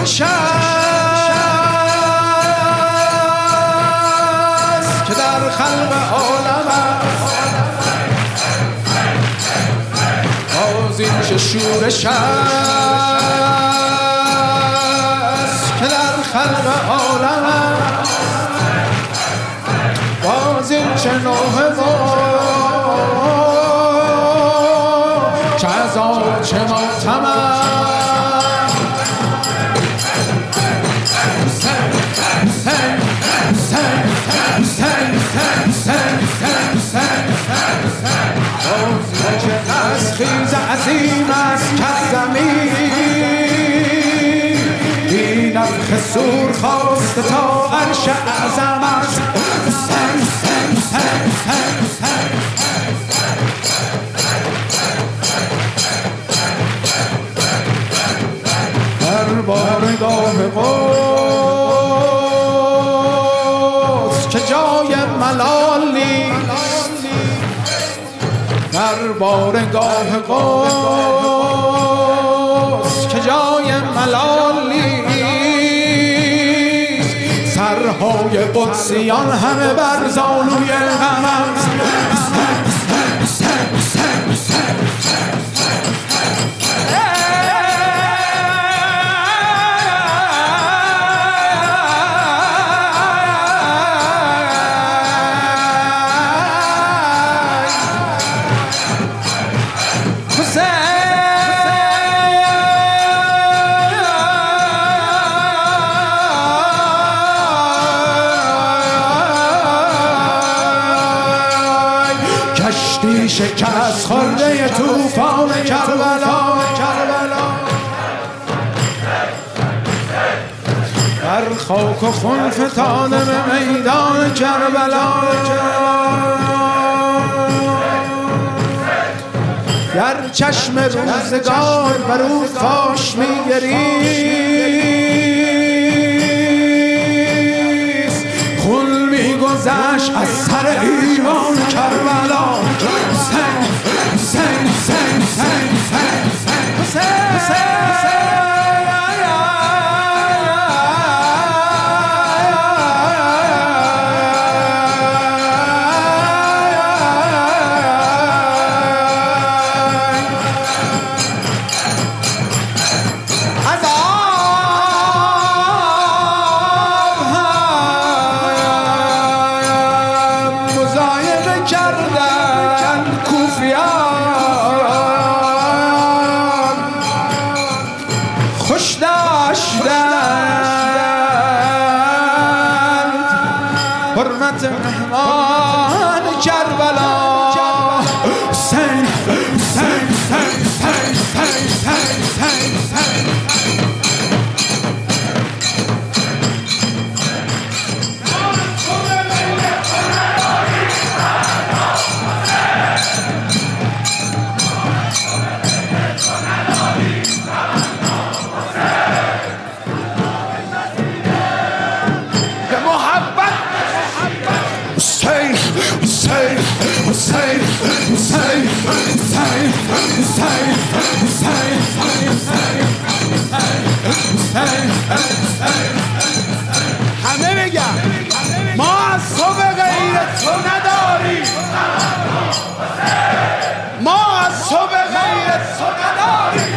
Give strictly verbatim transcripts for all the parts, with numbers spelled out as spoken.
شورش است که در خلق عالم است. باز این چه شورش است که در خلق عالم است. باز این چه نوحه و چه عذاب چه ماتم است. از خیز عظیم است که زمین بی نفخ صور خواسته تا عرش اعظم است. در بارگاه قدس که جای ملال نیست، در بارگاه قدس که جای ملال نیست. سرهای قدسیان همه بر زانوی غم است. کشتی شکست خورده طوفان کربلا، در خاک و خون فتاده به میدان کربلا. گر چشم روزگار بر او فاش میگریست، خون میگذشت از سر ایوان کربلا. حسین حسین حسین حسین حسین حسین خوش داشتند حرمت مهمان کربلا. حسین حسین حسین حسین حسین حسین همه بگم ما از تو به غیر تو نداریم، ما از تو به غیر تو نداریم.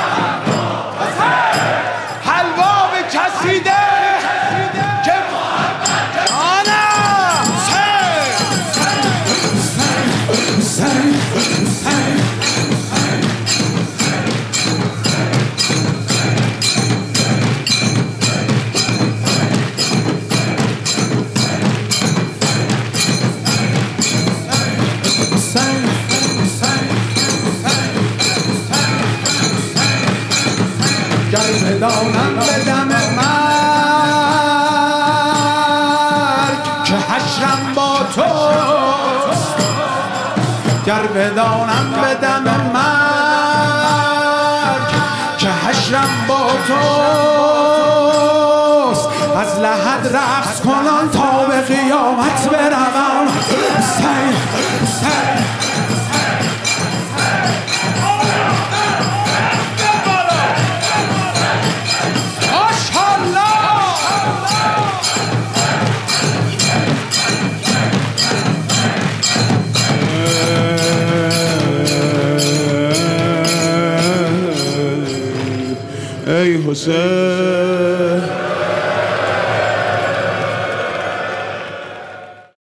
حلوا به کسی ده که آنا گر بدانم به دم مرگ که حشرم با توست، گر بدانم به دم مرگ که حشرم با توست، از لحد رقص کنان تا به قیامت بروم. حسین حسین حسین